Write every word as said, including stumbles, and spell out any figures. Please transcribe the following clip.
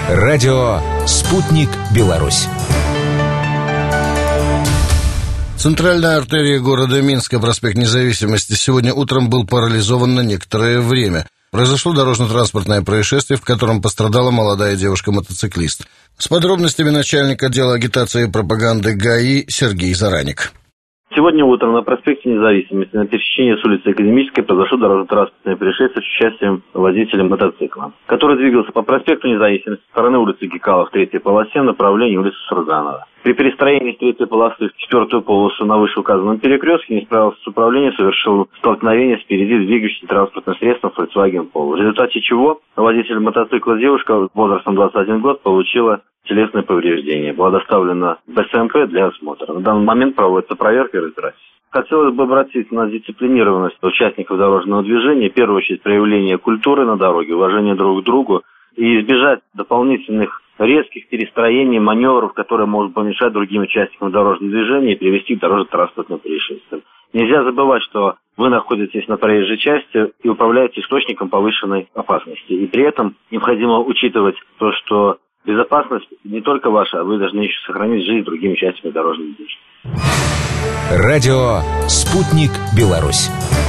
Радио «Спутник Беларусь». Центральная артерия города Минска, проспект Независимости, сегодня утром был парализован на некоторое время. Произошло дорожно-транспортное происшествие, в котором пострадала молодая девушка-мотоциклист. С подробностями начальник отдела агитации и пропаганды ГАИ Сергей Зараник. Сегодня утром на проспекте Независимости на пересечении с улицей Академической произошло дорожно-транспортное происшествие с участием водителя мотоцикла, который двигался по проспекту Независимости со стороны улицы Гекала в третьей полосе в направлении улицы Сурганова. При перестроении с третьей полосы в четвертую полосу на вышеуказанном перекрестке не справился с управлением, совершил столкновение с впереди двигающимся транспортным средством Volkswagen Polo, в результате чего водитель мотоцикла девушка возрастом двадцать один год получила телесное повреждение. Была доставлена в Бэ Эс Эм Пэ для осмотра. На данный момент проводится проверка и разбирательство. Хотелось бы обратиться на дисциплинированность участников дорожного движения, в первую очередь проявление культуры на дороге, уважение друг к другу и избежать дополнительных резких перестроений, маневров, которые могут помешать другим участникам дорожного движения и привести к дорожно-транспортным происшествиям. Нельзя забывать, что вы находитесь на проезжей части и управляете источником повышенной опасности. И при этом необходимо учитывать то, что безопасность не только ваша, а вы должны еще сохранить жизнь другим участникам дорожного движения. Радио «Спутник Беларусь».